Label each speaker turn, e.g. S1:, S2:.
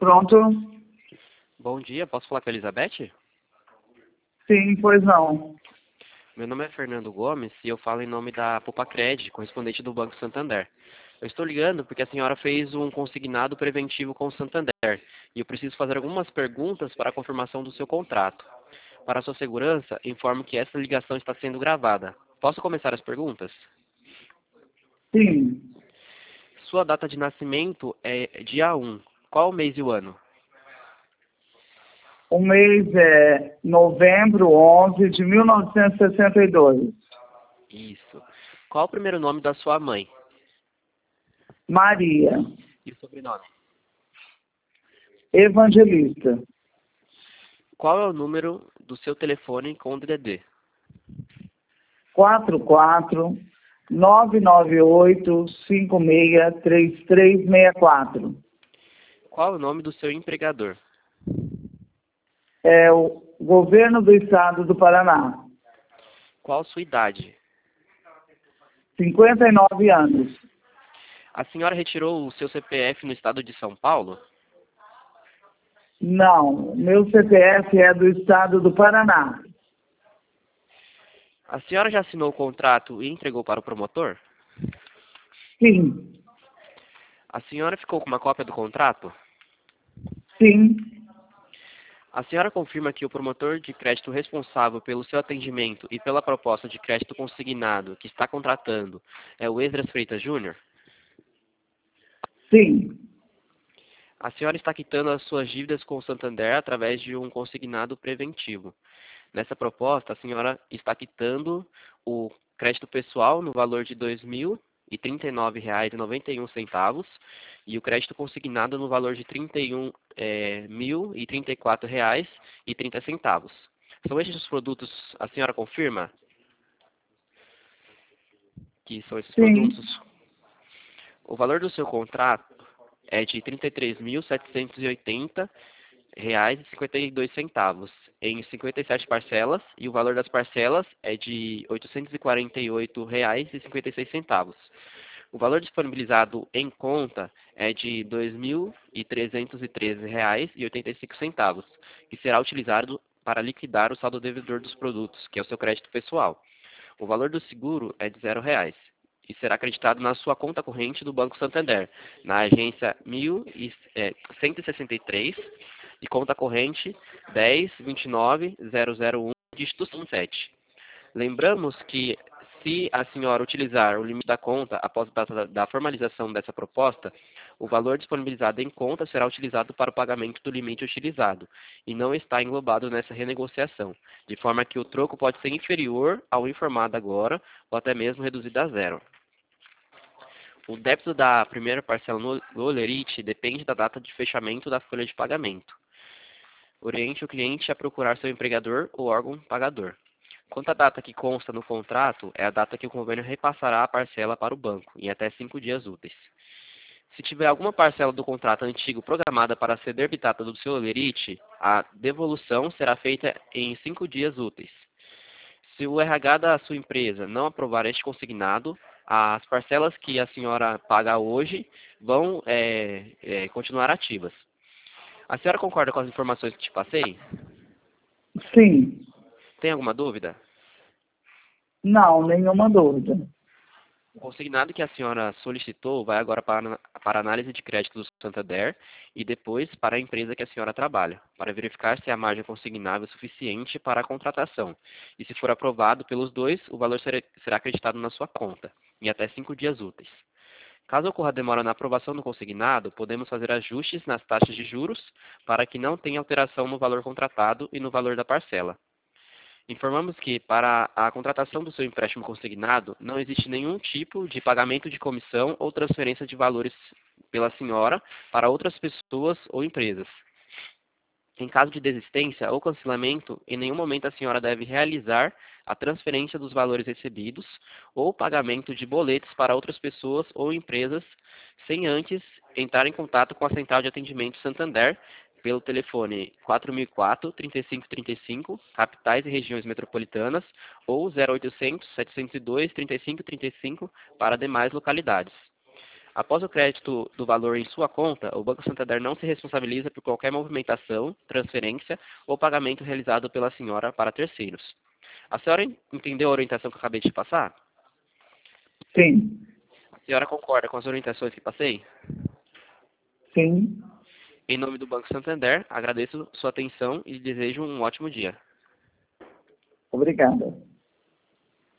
S1: Pronto?
S2: Bom dia, posso falar com a Elizabeth?
S1: Sim, pois não.
S2: Meu nome é Fernando Gomes e eu falo em nome da Popacred, correspondente do Banco Santander. Eu estou ligando porque a senhora fez um consignado preventivo com o Santander e eu preciso fazer algumas perguntas para a confirmação do seu contrato. Para a sua segurança, informo que essa ligação está sendo gravada. Posso começar as perguntas?
S1: Sim.
S2: Sua data de nascimento é dia 1. Qual o mês e o ano?
S1: O mês é novembro 11 de 1962.
S2: Isso. Qual o primeiro nome da sua mãe?
S1: Maria,
S2: E o sobrenome?
S1: evangelista.
S2: Qual é o número do seu telefone com o DDD?
S1: 44-998-563364.
S2: Qual é o nome do seu empregador?
S1: É o governo do estado do Paraná.
S2: Qual a sua idade?
S1: 59 anos.
S2: A senhora retirou o seu CPF no estado de São Paulo?
S1: Não, meu CPF é do estado do Paraná.
S2: A senhora já assinou o contrato e entregou para o promotor?
S1: Sim,
S2: A senhora ficou com uma cópia do contrato?
S1: sim,
S2: A senhora confirma que o promotor de crédito responsável pelo seu atendimento e pela proposta de crédito consignado que está contratando é o Esdras Freitas Júnior?
S1: sim,
S2: A senhora está quitando as suas dívidas com o Santander através de um consignado preventivo. Nessa proposta, a senhora está quitando o crédito pessoal no valor de R$ 2.039,91 e o crédito consignado no valor de R$ 31.034,30. São estes os produtos, a senhora confirma que são esses
S1: sim.
S2: produtos? O valor do seu contrato é de R$ 33.780,52 em 57 parcelas e o valor das parcelas é de R$ 848,56. O valor disponibilizado em conta é de R$ 2.313,85, que será utilizado para liquidar o saldo devedor dos produtos, que é o seu crédito pessoal. O valor do seguro é de R$ 0 e será acreditado na sua conta corrente do Banco Santander, na agência 1163 e conta corrente 10.29.001, dígito 7. Lembramos que, se a senhora utilizar o limite da conta após a data da formalização dessa proposta, o valor disponibilizado em conta será utilizado para o pagamento do limite utilizado e não está englobado nessa renegociação, de forma que o troco pode ser inferior ao informado agora ou até mesmo reduzido a zero. O débito da primeira parcela no Olerite depende da data de fechamento da folha de pagamento. Oriente o cliente a procurar seu empregador ou órgão pagador. Quanto à data que consta no contrato, é a data que o convênio repassará a parcela para o banco, em até 5 dias úteis. Se tiver alguma parcela do contrato antigo programada para ser debitada do seu Olerite, a devolução será feita em 5 dias úteis. Se o RH da sua empresa não aprovar este consignado, as parcelas que a senhora paga hoje vão continuar ativas. A senhora concorda com as informações que te passei?
S1: Sim.
S2: Tem alguma dúvida?
S1: Não, nenhuma dúvida.
S2: O consignado que a senhora solicitou vai agora para análise de crédito do Santander e depois para a empresa que a senhora trabalha, para verificar se a margem consignável é suficiente para a contratação. E se for aprovado pelos dois, o valor será acreditado na sua conta, em até 5 dias úteis. Caso ocorra demora na aprovação do consignado, podemos fazer ajustes nas taxas de juros para que não tenha alteração no valor contratado e no valor da parcela. Informamos que, para a contratação do seu empréstimo consignado, não existe nenhum tipo de pagamento de comissão ou transferência de valores pela senhora para outras pessoas ou empresas. Em caso de desistência ou cancelamento, em nenhum momento a senhora deve realizar a transferência dos valores recebidos ou pagamento de boletos para outras pessoas ou empresas sem antes entrar em contato com a Central de Atendimento Santander pelo telefone 4004-3535, capitais e regiões metropolitanas, ou 0800-702-3535 para demais localidades. Após o crédito do valor em sua conta, o Banco Santander não se responsabiliza por qualquer movimentação, transferência ou pagamento realizado pela senhora para terceiros. A senhora entendeu a orientação que eu acabei de passar?
S1: Sim,
S2: A senhora concorda com as orientações que passei?
S1: sim.
S2: Em nome do Banco Santander, agradeço sua atenção e desejo um ótimo dia.
S1: Obrigada.